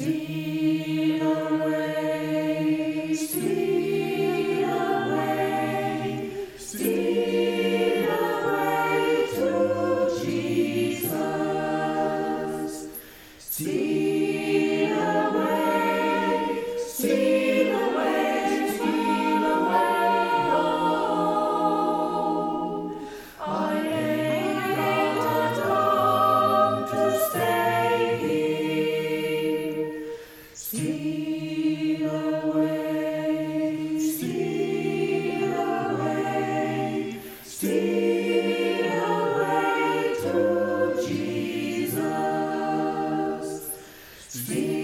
Steal away, steal away, steal away to Jesus. Steal away, steal away, steal away, oh. I ain't got long to stay here. Steal away, steal away, steal away to Jesus. Steal